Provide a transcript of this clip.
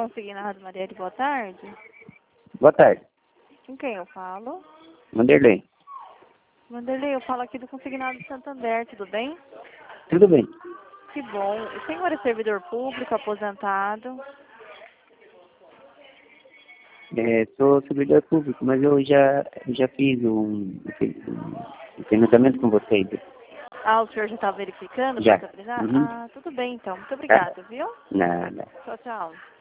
Consignado, Marielle, boa tarde. Boa tarde. Com quem eu falo? Vanderlei. Vanderlei, eu falo aqui do Consignado de Santander, tudo bem? Tudo bem? Que bom. O senhor é servidor público, aposentado? Sou servidor público, mas eu já fiz um financiamento com vocês. Ah, o senhor já está verificando? Já. Para se apresentar? Uhum. Ah, tudo bem então. Muito Tá? obrigada, viu? Nada. Tchau, tchau.